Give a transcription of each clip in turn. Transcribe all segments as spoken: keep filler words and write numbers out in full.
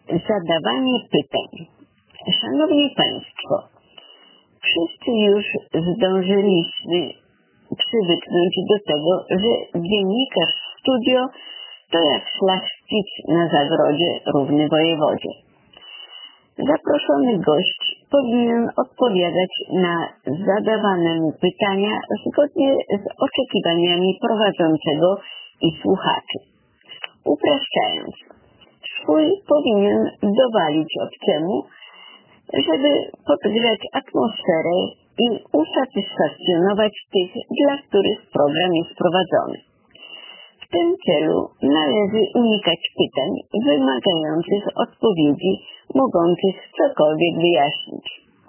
Zadawanie pytań. Szanowni Państwo, wszyscy już zdążyliśmy przywyknąć do tego, że dziennikarz w studio to jak szlachcic na zagrodzie równy wojewodzie. Zaproszony gość powinien odpowiadać na zadawane mu pytania zgodnie z oczekiwaniami prowadzącego i słuchaczy. Upraszczając, swój powinien dowalić obcemu, żeby podgrzać atmosferę i usatysfakcjonować tych, dla których program jest prowadzony. W tym celu należy unikać pytań wymagających odpowiedzi mogących cokolwiek wyjaśnić.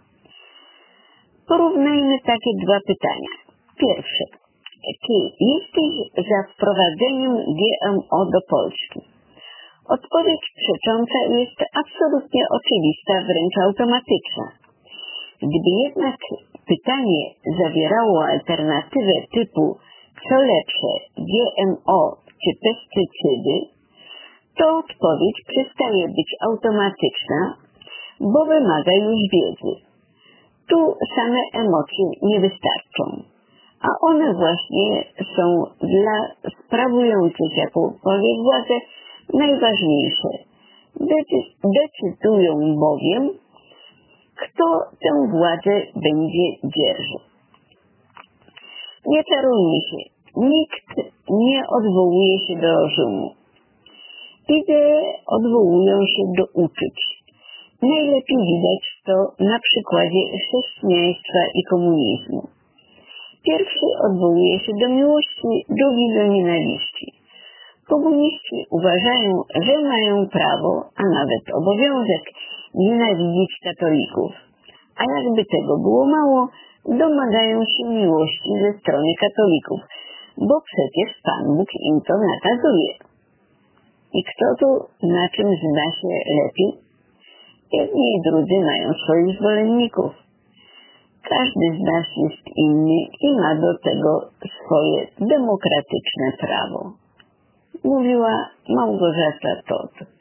Porównajmy takie dwa pytania. Pierwsze. Czy jesteś za wprowadzeniem G M O do Polski? Odpowiedź przecząca jest absolutnie oczywista, wręcz automatyczna. Gdyby jednak pytanie zawierało alternatywę typu co lepsze, G M O czy pestycydy, to odpowiedź przestaje być automatyczna, bo wymaga już wiedzy. Tu same emocje nie wystarczą, a one właśnie są dla sprawujących jakąkolwiek władzę najważniejsze. Decy- decydują bowiem, kto tę władzę będzie dzierżył. Nie czarujmy się, nikt nie odwołuje się do rozumu. Idee odwołują się do uczuć. Najlepiej widać to na przykładzie chrześcijaństwa i komunizmu. Pierwszy odwołuje się do miłości, drugi do nienawiści. Komuniści uważają, że mają prawo, a nawet obowiązek nienawidzić katolików. A jakby tego było mało, domagają się miłości ze strony katolików, bo przecież Pan Bóg im to nakazuje. I kto tu na czym zna się lepiej? Jedni i drudzy mają swoich zwolenników. Każdy z nas jest inny i ma do tego swoje demokratyczne prawo. Mówiła Małgorzata Todt.